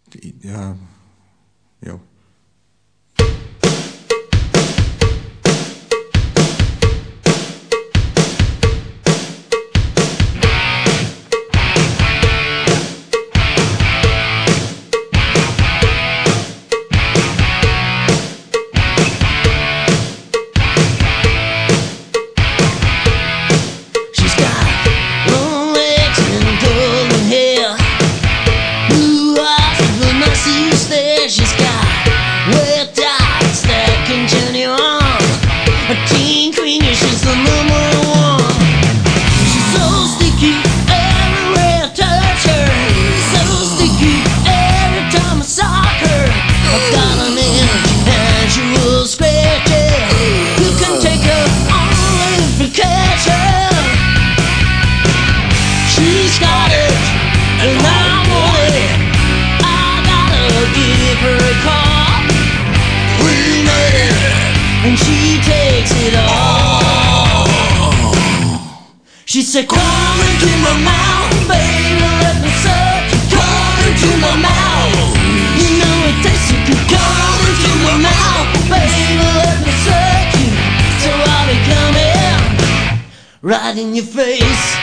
Ja, jo. She's got wet dots that continue on. A teen queen, yeah, she's the number one. She's so sticky, everywhere I touch her. So sticky, every time I sock her. I've got an inch and she will scratch it. You can take her on if you catch her. She's got it, and I want it. Give her a call. We made it, and she takes it all. She said, come into my mouth, baby, let me suck you. Come into my mouth, you know it tastes so good. Come into my mouth, baby, let me suck you. So I'll be coming right in your face.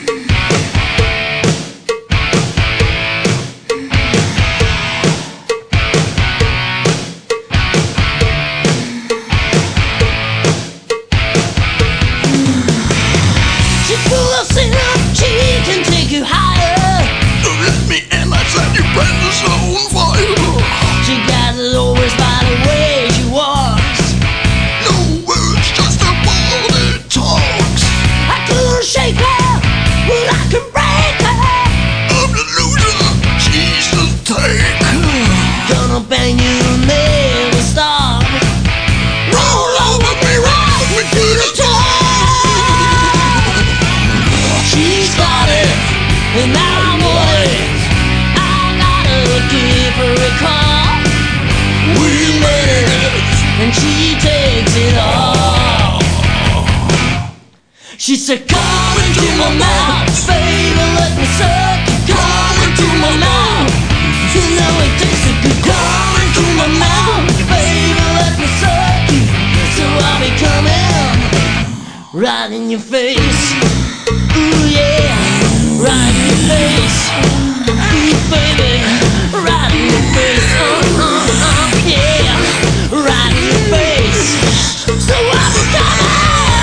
She got it always by the way she walks. No words, just a word that talks. I couldn't shake her, but I can break her. I'm the loser, she's the take. Gonna bang you, never stop. Roll over me, roll me to the top. She's got it, and I want it. I gotta give her a call. We made it, and she takes it all. She said, come into my mouth, baby, let me suck you. Come into my mouth, you know it tastes so good. Come into my mouth, baby, let me suck you. So I'll be coming right in your face. Ooh yeah, right in your face. Ooh baby, right in your face. Yeah, right in your face. So I'll be coming.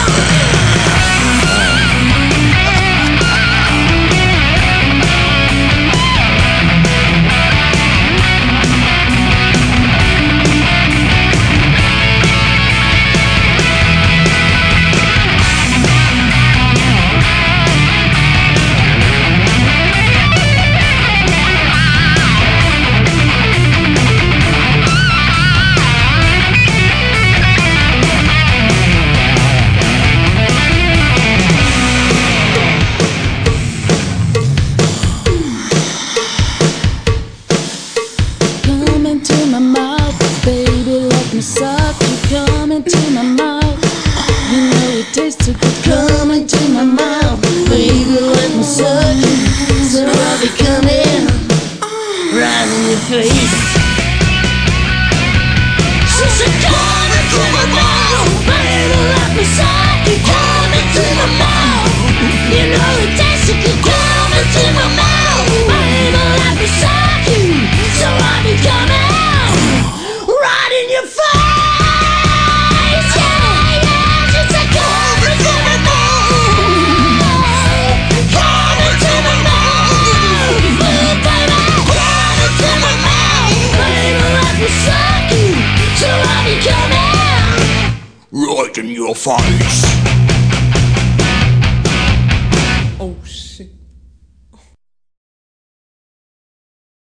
Suck you, come into my mouth. You know it tastes so good. Come into my mouth, baby, let me suck you. So I'll be coming right in your face. She said, come into my mouth, baby, let me suck you. Come into my mouth, you know it tastes so good. Come into my mouth, baby, let me suck you. So I'll be coming right in your face. right in your face.